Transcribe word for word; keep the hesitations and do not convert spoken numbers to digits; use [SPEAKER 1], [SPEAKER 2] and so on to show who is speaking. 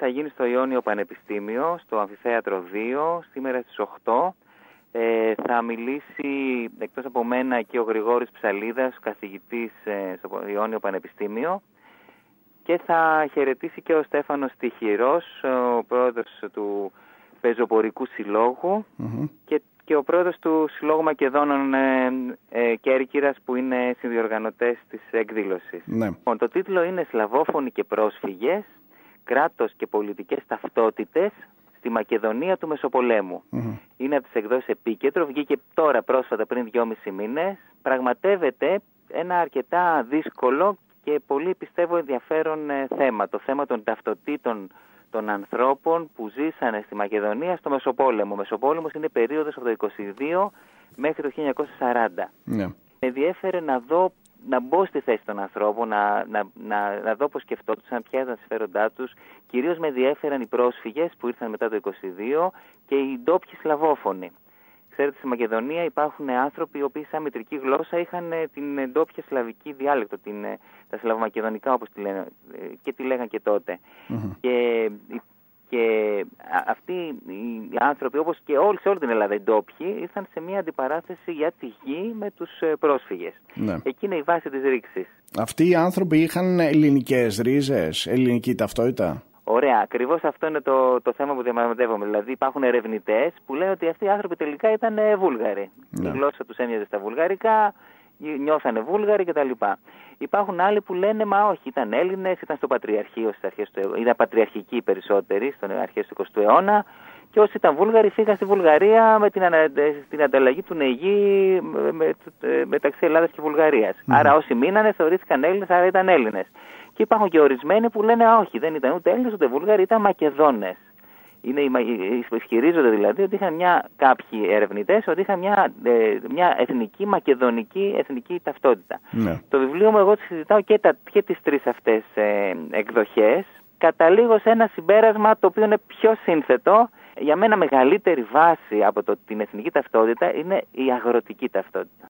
[SPEAKER 1] θα γίνει στο Ιόνιο Πανεπιστήμιο, στο Αμφιθέατρο δύο, σήμερα στις οκτώ. Ε, θα μιλήσει εκτός από μένα και ο Γρηγόρης Ψαλίδας, καθηγητής ε, στο Ιόνιο Πανεπιστήμιο, και θα χαιρετήσει και ο Στέφανος Τυχηρός, ο πρόεδρος του Πεζοπορικού Συλλόγου, mm-hmm. και, και ο πρόεδρος του Συλλόγου Μακεδόνων ε, ε, Κέρκυρας, που είναι συνδιοργανωτές της εκδήλωσης.
[SPEAKER 2] Ναι.
[SPEAKER 1] Λοιπόν, το τίτλο είναι «Σλαβόφωνοι και πρόσφυγες, κράτος και πολιτικές ταυτότητες στη Μακεδονία του Μεσοπολέμου». Mm-hmm. Είναι από τις εκδόσεις Επίκεντρο, βγήκε τώρα πρόσφατα πριν δυόμισι μήνες. Πραγματεύεται ένα αρκετά δύσκολο και πολύ, πιστεύω, ενδιαφέρον ε, θέμα. Το θέμα των ταυτοτήτων των ανθρώπων που ζήσανε στη Μακεδονία στο Μεσοπόλεμο. Ο Μεσοπόλεμος είναι περίοδος από το είκοσι δύο μέχρι το χίλια εννιακόσια σαράντα.
[SPEAKER 2] Ναι.
[SPEAKER 1] Με ενδιέφερε να δω, να μπω στη θέση των ανθρώπων, να, να, να, να δω πώς σκεφτόντουσαν, ποια ήταν τα συμφέροντά τους. Κυρίως με ενδιέφεραν οι πρόσφυγες που ήρθαν μετά το είκοσι δύο και οι ντόπιοι Σλαβόφωνοι. Ξέρετε, στη Μακεδονία υπάρχουν άνθρωποι οι οποίοι σαν μητρική γλώσσα είχαν την ντόπια σλαβική διάλεκτο, την, τα σλαβομακεδονικά όπως τη λένε, και τη λέγαν και τότε. Mm-hmm. Και, και αυτοί οι άνθρωποι, όπως και όλοι σε όλη την Ελλάδα οι ντόπιοι, ήρθαν σε μια αντιπαράθεση για τη γη με τους πρόσφυγες. Mm-hmm. Εκεί είναι η βάση της ρήξης.
[SPEAKER 2] Αυτοί οι άνθρωποι είχαν ελληνικές ρίζες, ελληνική ταυτότητα.
[SPEAKER 1] Ωραία, ακριβώς αυτό είναι το, το θέμα που διαμαρτυρόμαστε. Δηλαδή, υπάρχουν ερευνητές που λένε ότι αυτοί οι άνθρωποι τελικά ήταν Βούλγαροι. Ναι. Η γλώσσα τους έμοιαζε στα βουλγαρικά, νιώθανε Βούλγαροι κτλ. Υπάρχουν άλλοι που λένε, μα όχι, ήταν Έλληνες, ήταν στο Πατριαρχείο στις αρχές του αιώνα, ήταν πατριαρχικοί περισσότεροι στις αρχές του εικοστού αιώνα. Και όσοι ήταν Βούλγαροι φύγαν στη Βουλγαρία με την, ανα... την ανταλλαγή του Νεγί με... Με... μεταξύ Ελλάδας και Βουλγαρίας. Mm. Άρα όσοι μείνανε θεωρήθηκαν Έλληνες, άρα ήταν Έλληνες. Και υπάρχουν και ορισμένοι που λένε όχι, δεν ήταν ούτε Έλληνες ούτε Βούλγαροι, ήταν Μακεδόνες. Είναι, ισχυρίζονται δηλαδή ότι είχαν μια, κάποιοι ερευνητές ότι είχαν μια, μια εθνική, μακεδονική εθνική ταυτότητα. Ναι. Το βιβλίο μου εγώ συζητάω και, τα, και τις τρεις αυτές ε, εκδοχές. Καταλήγω σε ένα συμπέρασμα το οποίο είναι πιο σύνθετο. Για μένα μεγαλύτερη βάση από το, την εθνική ταυτότητα είναι η αγροτική ταυτότητα.